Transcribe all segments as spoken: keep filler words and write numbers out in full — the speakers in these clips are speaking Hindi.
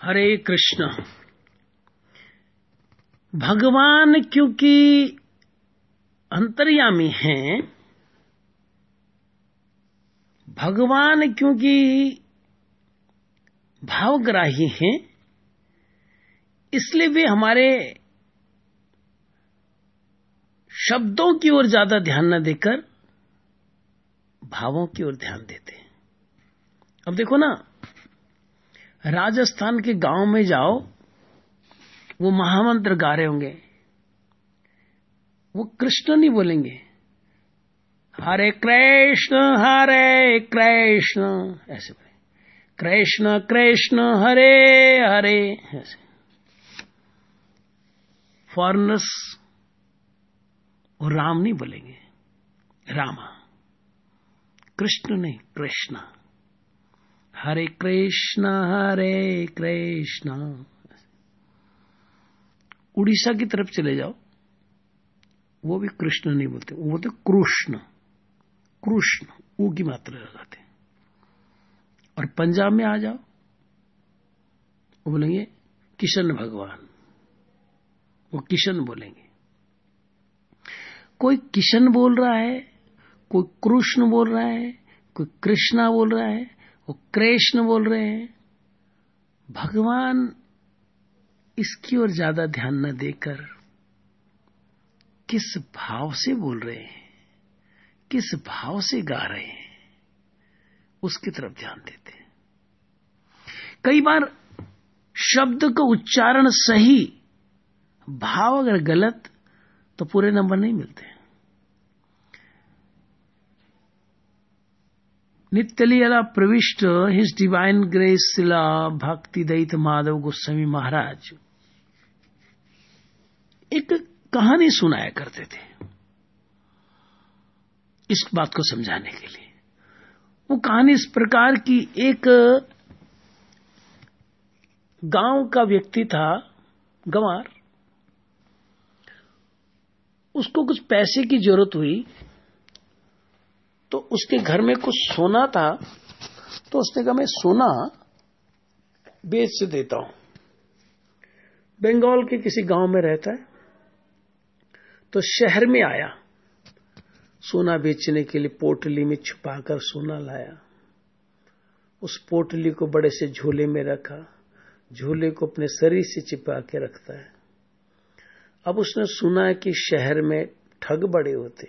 हरे कृष्ण। भगवान क्योंकि अंतर्यामी हैं, भगवान क्योंकि भावग्राही हैं, इसलिए वे हमारे शब्दों की ओर ज्यादा ध्यान न देकर भावों की ओर ध्यान देते हैं। अब देखो ना, राजस्थान के गांव में जाओ, वो महामंत्र गा रहे होंगे, वो कृष्ण नहीं बोलेंगे, हरे कृष्ण हरे कृष्ण ऐसे बोले, कृष्ण कृष्ण हरे हरे ऐसे। फॉरेनर्स और राम नहीं बोलेंगे, रामा, कृष्ण नहीं कृष्ण, हरे कृष्ण हरे कृष्ण। उड़ीसा की तरफ चले जाओ, वो भी कृष्ण नहीं बोलते, वो बोलते कृष्ण, कृष्ण ऊ की मात्रा लगाते। और पंजाब में आ जाओ, वो बोलेंगे किशन भगवान, वो किशन बोलेंगे। कोई किशन बोल रहा है, कोई कृष्ण बोल रहा है, कोई कृष्णा बोल रहा है, वो कृष्ण बोल रहे हैं। भगवान इसकी ओर ज्यादा ध्यान न देकर किस भाव से बोल रहे हैं, किस भाव से गा रहे हैं, उसकी तरफ ध्यान देते हैं। कई बार शब्द का उच्चारण सही, भाव अगर गलत, तो पूरे नंबर नहीं मिलते। नित्यलीला प्रविष्ट हिज डिवाइन ग्रेस शिला भक्ति दैत माधव गोस्वामी महाराज एक कहानी सुनाया करते थे इस बात को समझाने के लिए। वो कहानी इस प्रकार की, एक गांव का व्यक्ति था, गंवार, उसको कुछ पैसे की जरूरत हुई, तो उसके घर में कुछ सोना था, तो उसने कहा मैं सोना बेच से देता हूं। बंगाल के किसी गांव में रहता है, तो शहर में आया सोना बेचने के लिए, पोटली में छुपाकर सोना लाया। उस पोटली को बड़े से झोले में रखा, झोले को अपने शरीर से चिपका के रखता है। अब उसने सुना कि शहर में ठग बड़े होते,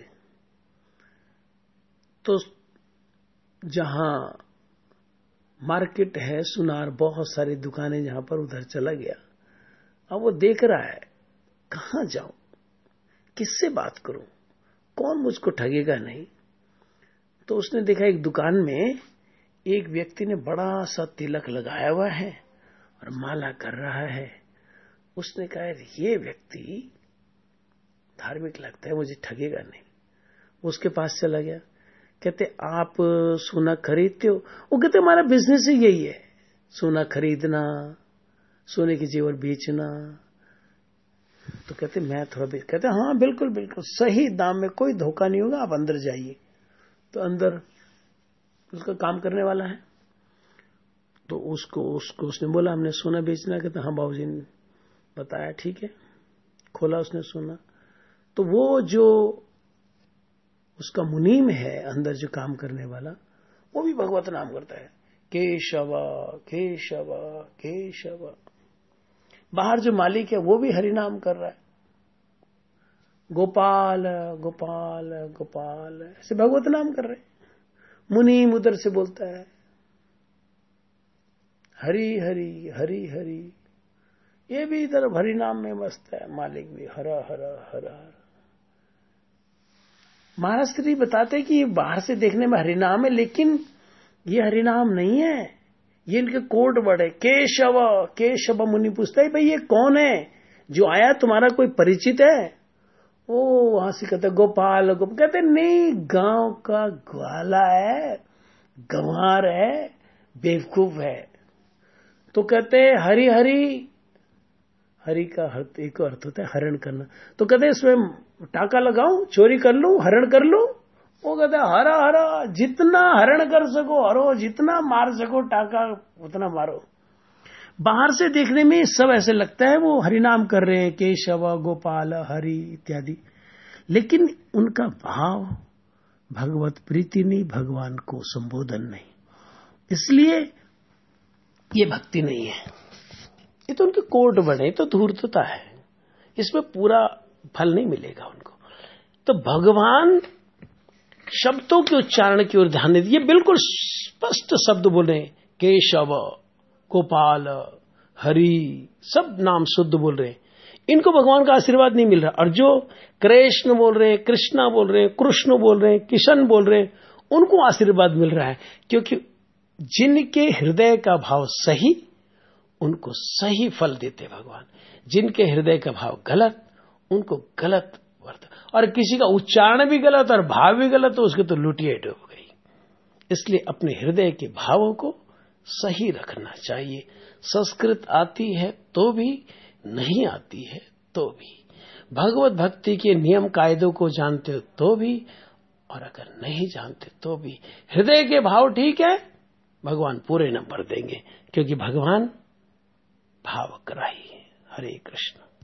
तो जहां मार्केट है सुनार, बहुत सारी दुकानें जहां पर, उधर चला गया। अब वो देख रहा है कहां जाऊं, किससे बात करूं, कौन मुझको ठगेगा नहीं। तो उसने देखा एक दुकान में एक व्यक्ति ने बड़ा सा तिलक लगाया हुआ है और माला कर रहा है। उसने कहा ये व्यक्ति धार्मिक लगता है, मुझे ठगेगा नहीं। उसके पास चला गया, कहते आप सोना खरीदते हो? वो कहते हमारा बिजनेस ही यही है, सोना खरीदना, सोने की जेवर बेचना। तो कहते मैं थोड़ा बेच, कहते हाँ बिल्कुल बिल्कुल सही दाम में, कोई धोखा नहीं होगा, आप अंदर जाइए। तो अंदर उसका काम करने वाला है, तो उसको उसको उसने बोला हमने सोना बेचना। कहते हाँ बाबूजी ने बताया, ठीक है। खोला उसने सोना, तो वो जो उसका मुनीम है अंदर जो काम करने वाला, वो भी भगवत नाम करता है, केशव केशव केशव। बाहर जो मालिक है वो भी हरि नाम कर रहा है, गोपाल गोपाल गोपाल, ऐसे भगवत नाम कर रहे। मुनीम उधर से बोलता है हरि हरि हरि हरि, ये भी इधर हरि नाम में मस्त है, मालिक भी हर हर हर हर। महाराज श्री बताते कि बाहर से देखने में हरिनाम है, लेकिन ये हरिनाम नहीं है, ये इनके कोड वर्ड है। केशव केशव। मुनि पूछता है भाई ये कौन है जो आया, तुम्हारा कोई परिचित है? ओ वहां से कहते गोपाल गोपाल। कहते नहीं, गांव का ग्वाला है, गंवार है, बेवकूफ है। तो कहते हरि हरि, हरि का एक अर्थ होता है हरण करना। तो कहते इसमें टाका लगाऊं, चोरी कर लूं, हरण कर लूं? वो कहते हरा हरा, जितना हरण कर सको हरो, जितना मार सको टाका उतना मारो। बाहर से देखने में सब ऐसे लगता है वो हरिनाम कर रहे हैं, केशव गोपाल हरि इत्यादि, लेकिन उनका भाव भगवत प्रीति नहीं, भगवान को संबोधन नहीं, इसलिए ये भक्ति नहीं है। ये तो उनके कोट बने, तो धूर्तता है, इसमें पूरा फल नहीं मिलेगा उनको। तो भगवान शब्दों के उच्चारण की ओर ध्यान दीजिए, बिल्कुल स्पष्ट शब्द बोले, केशव गोपाल हरि, सब नाम शुद्ध बोल रहे हैं, इनको भगवान का आशीर्वाद नहीं मिल रहा। और जो कृष्ण बोल रहे हैं, कृष्णा बोल रहे हैं, कृष्ण बोल रहे हैं, किशन बोल रहे हैं, उनको आशीर्वाद मिल रहा है, क्योंकि जिनके हृदय का भाव सही, उनको सही फल देते भगवान। जिनके हृदय का भाव गलत, उनको गलत वर्त। और किसी का उच्चारण भी गलत और भाव भी गलत, तो उसके तो लुटिया डूब गई। इसलिए अपने हृदय के भावों को सही रखना चाहिए। संस्कृत आती है तो भी, नहीं आती है तो भी, भगवत भक्ति के नियम कायदों को जानते हो तो भी, और अगर नहीं जानते तो भी, हृदय के भाव ठीक है, भगवान पूरे नंबर देंगे, क्योंकि भगवान भावग्राही है। हरे कृष्ण।